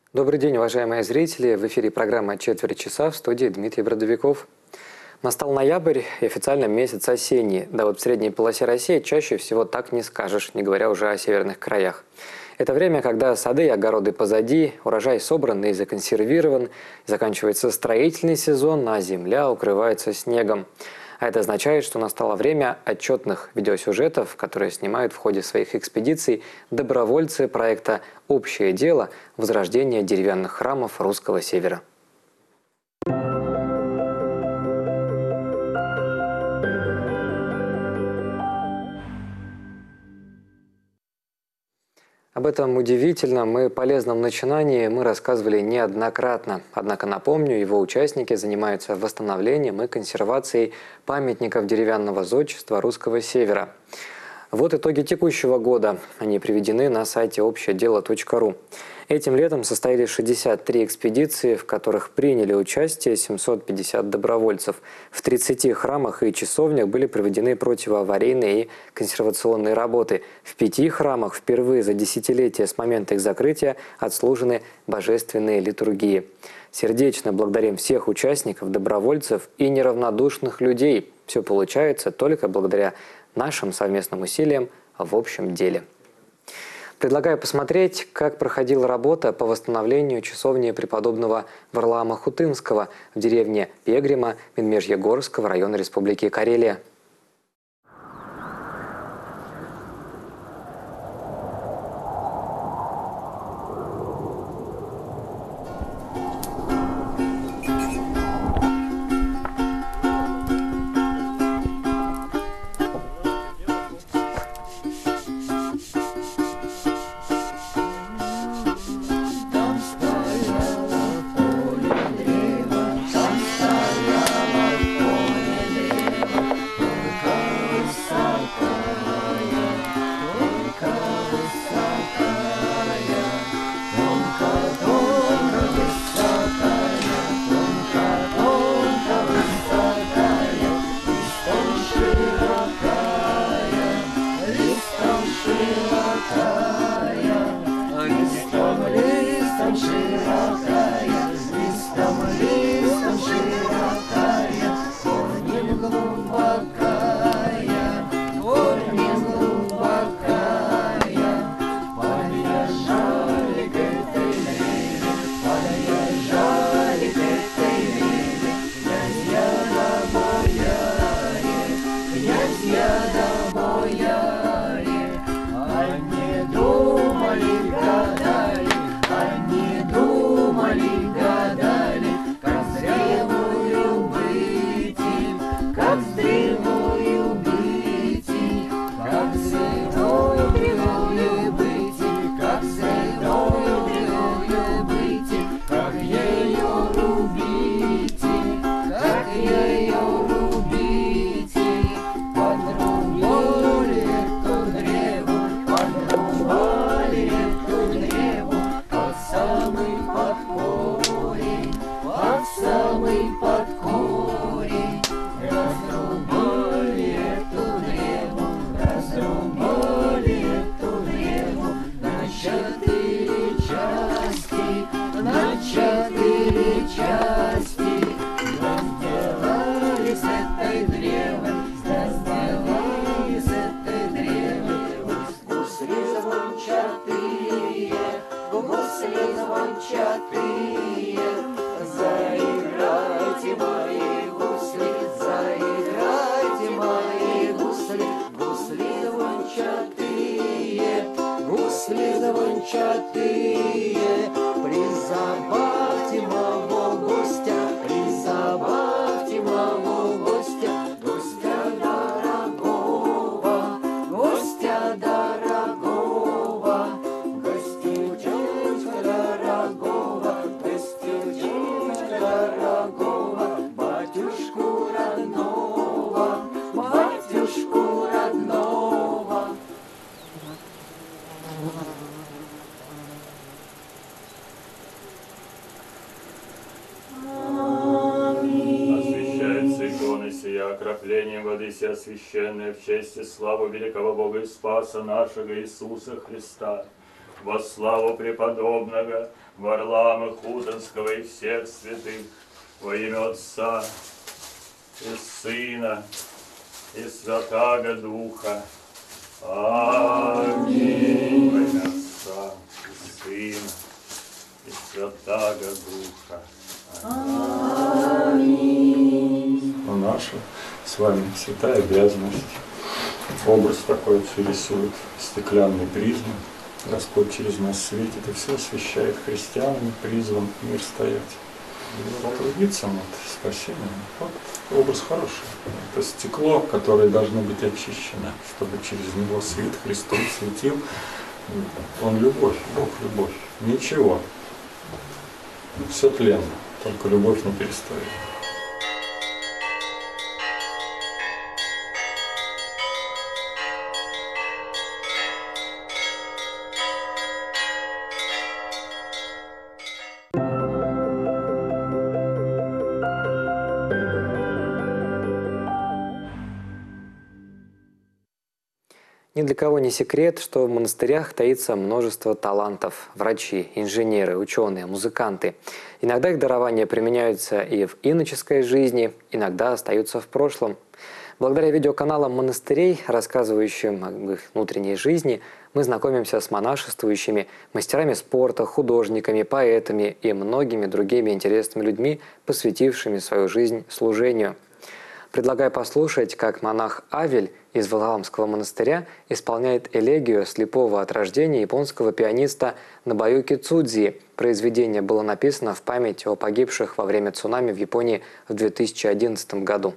Добрый день, уважаемые зрители! В эфире программа «Четверть часа», в студии Дмитрий Бродовиков. Настал ноябрь и официально месяц осенний. Да вот в средней полосе России чаще всего так не скажешь, не говоря уже о северных краях. Это время, когда сады и огороды позади, урожай собран и законсервирован, заканчивается строительный сезон, а земля укрывается снегом. А это означает, что настало время отчетных видеосюжетов, которые снимают в ходе своих экспедиций добровольцы проекта «Общее дело. Возрождение деревянных храмов Русского Севера». Об этом удивительном и полезном начинании мы рассказывали неоднократно. Однако, напомню, его участники занимаются восстановлением и консервацией памятников деревянного зодчества Русского Севера. Вот итоги текущего года. Они приведены на сайте общеедело.ру. Этим летом состоялись 63 экспедиции, в которых приняли участие 750 добровольцев. В 30 храмах и часовнях были проведены противоаварийные и консервационные работы. В 5 храмах впервые за десятилетия с момента их закрытия отслужены божественные литургии. Сердечно благодарим всех участников, добровольцев и неравнодушных людей. Все получается только благодаря нашим совместным усилиям в общем деле. Предлагаю посмотреть, как проходила работа по восстановлению часовни преподобного Варлаама Хутынского в деревне Пегрима Медмежьегорского района Республики Карелия. окроплением воды сия священная в честь и славу великого Бога и Спаса нашего Иисуса Христа. Во славу преподобного Варлаама Хутонского и всех святых, во имя Отца и Сына и Святаго Духа. Аминь. Во имя Отца и Сына и Святаго Духа. Аминь. Но наша с вами святая обязанность. Образ такой рисует стеклянный призму. Господь через нас светит и все освещает христианам, призван мир стоять. И трудиться над спасением. Вот образ хороший. Это стекло, которое должно быть очищено, чтобы через него свет Христов светил. Он любовь, Бог любовь. Ничего. Все тленно, только любовь не перестает. Ни для кого не секрет, что в монастырях таится множество талантов. Врачи, инженеры, ученые, музыканты. Иногда их дарования применяются и в иноческой жизни, иногда остаются в прошлом. Благодаря видеоканалам монастырей, рассказывающим об их внутренней жизни, мы знакомимся с монашествующими, мастерами спорта, художниками, поэтами и многими другими интересными людьми, посвятившими свою жизнь служению. Предлагаю послушать, как монах Авель из Валаамского монастыря исполняет элегию слепого от рождения японского пианиста Нобуюки Цудзи. Произведение было написано в память о погибших во время цунами в Японии в 2011 году.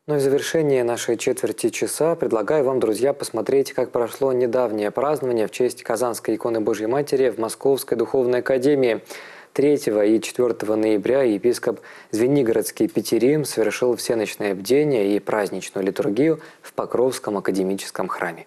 Ну и в завершение нашей четверти часа предлагаю вам, друзья, посмотреть, как прошло недавнее празднование в честь Казанской иконы Божьей Матери в Московской духовной академии. 3 и 4 ноября епископ Звенигородский Петерим совершил всеночное бдение и праздничную литургию в Покровском академическом храме.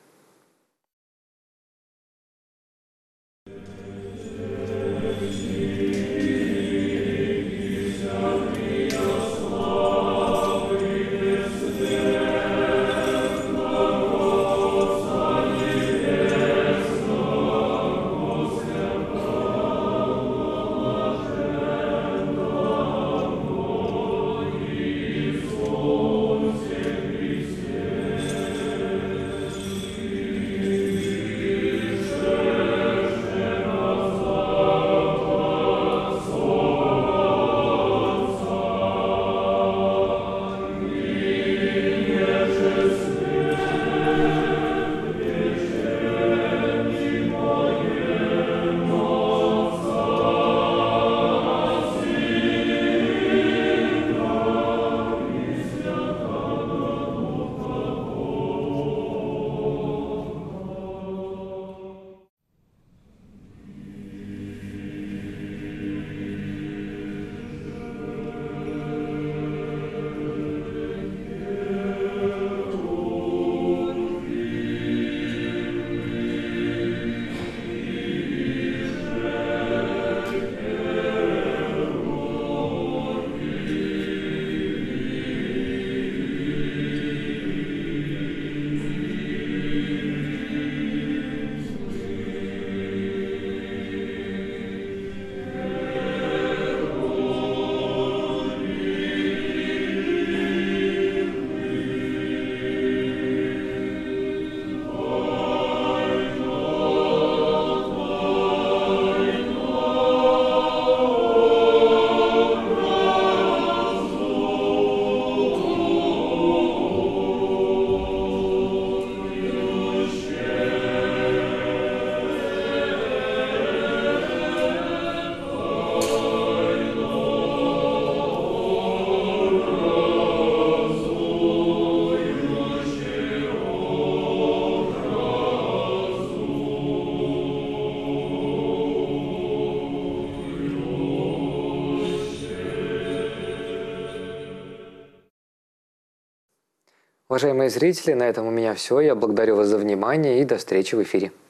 Уважаемые зрители, на этом у меня все. Я благодарю вас за внимание и до встречи в эфире.